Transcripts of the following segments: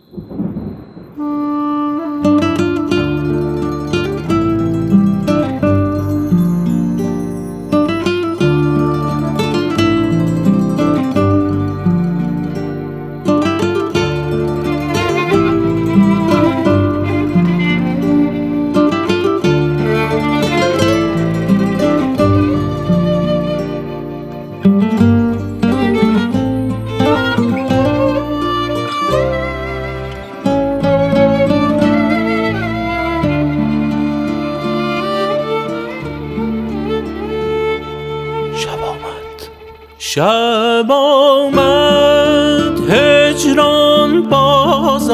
شب آمد هجران باز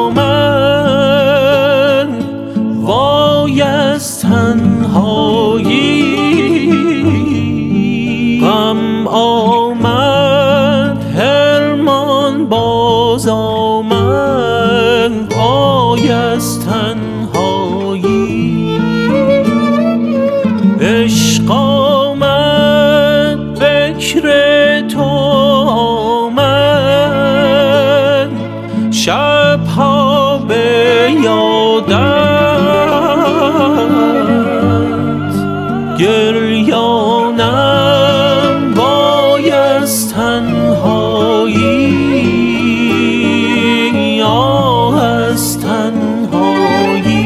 آمد، وای از تنهایی. غم آمد حرمان باز آمد، وای از تنهایی. عشق آمد فکر تو آمد، شبها به یادت گریانم، وای از تنهایی، آه از تنهایی.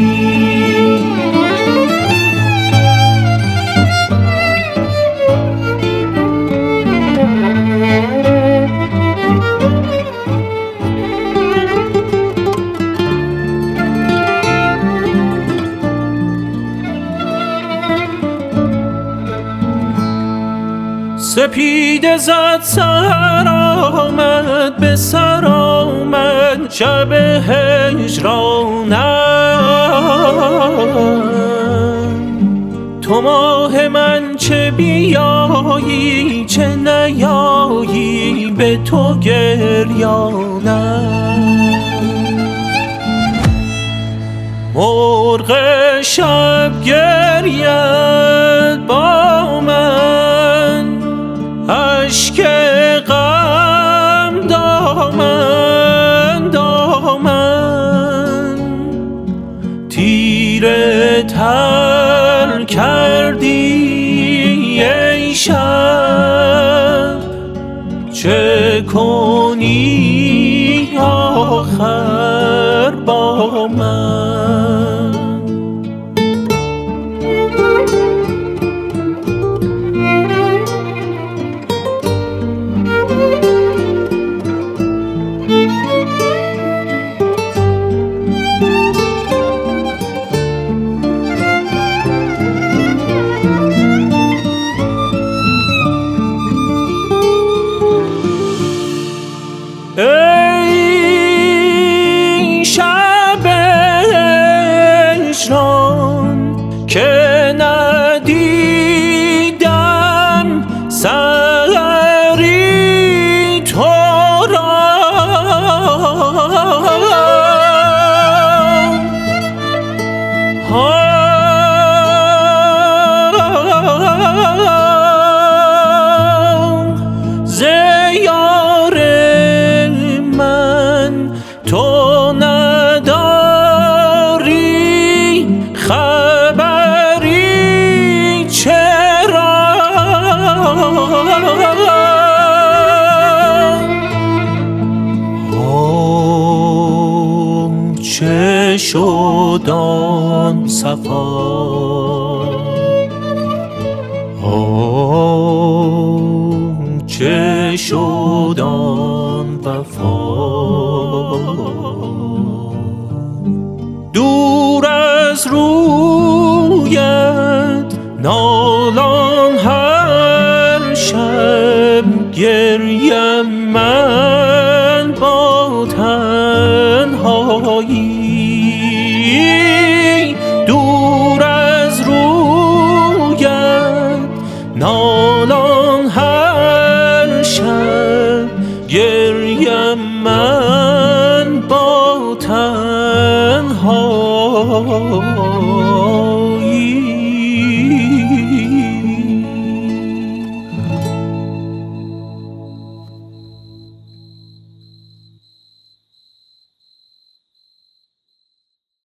سپیده زد سر آمد، به سر آمد شب هجرانم. تو ماه من چه بیایی چه نیایی، به تو گریانم. مرغ شب گرید با من، اشک غم دامن دامن. تیره تر کردی ای شب، چه کنی آخر با من؟ ای شب هجران که ندیدم سحری تو را، ز یار من تو نداری خبری، چرا چه شد آن صفا، چه شد آن وفا. دور از رویت نالان هر شب، گریم من با تنهایی. دور از رویت نالان هر شب، گریم من